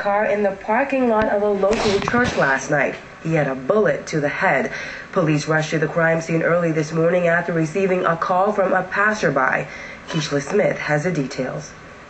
car in the parking lot of a local church last night. He had a bullet to the head. Police rushed to the crime scene early this morning after receiving a call from a passerby. Keishla Smith has the details.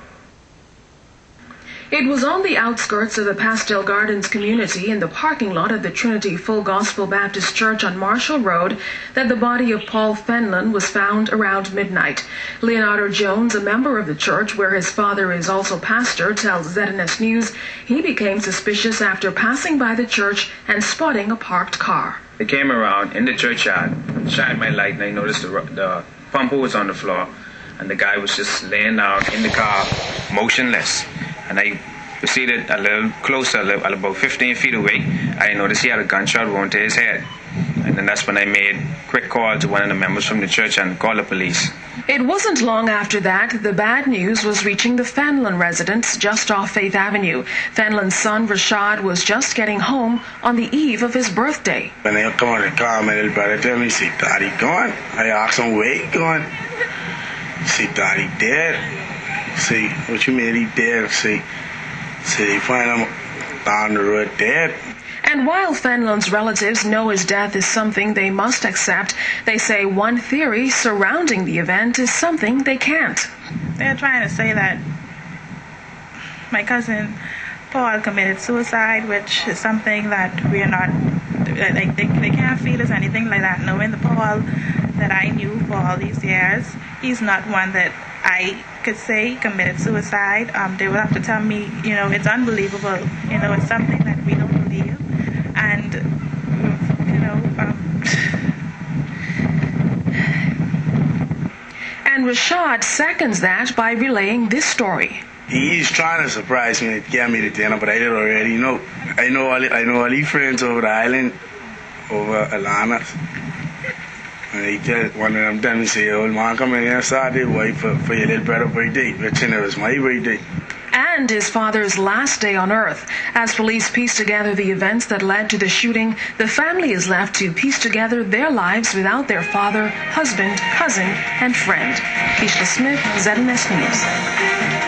It was on the outskirts of the Pastel Gardens community in the parking lot of the Trinity Full Gospel Baptist Church on Marshall Road that the body of Paul Fenlon was found around midnight. Leonardo Jones, a member of the church where his father is also pastor, tells ZNS News he became suspicious after passing by the church and spotting a parked car. I came around in the churchyard, shined my light, and I noticed the pumper was on the floor, and the guy was just laying down in the car, motionless. And I proceeded a little closer, about 15 feet away. I noticed he had a gunshot wound to his head. And then that's when I made quick call to one of the members from the church and called the police. It wasn't long after that the bad news was reaching the Fenlon residence just off Faith Avenue. Fenlon's son, Rashad, was just getting home on the eve of his birthday. When they come out of the car, my little brother tell me, see, Daddy gone. I asked him, where he gone? See, Daddy dead. See, what you mean he dead? See, they find him down the road dead. And while Fenlon's relatives know his death is something they must accept, they say one theory surrounding the event is something they can't. They're trying to say that my cousin Paul committed suicide, which is something that we are not, like, they can't feel as anything like that. Knowing the Paul that I knew for all these years, he's not one that I could say committed suicide. They would have to tell me, it's unbelievable. It's something that we don't believe. And, And Rashad seconds that by relaying this story. He's trying to surprise me to get me to dinner, but I did already know. I know all these friends over the island, over Alana's. And he just, one of them tell me, say, old man, come in here Saturday, wait for your little brother's birthday. Which it was my birthday. And his father's last day on earth. As police piece together the events that led to the shooting, the family is left to piece together their lives without their father, husband, cousin, and friend. Keishla Smith, ZNS News.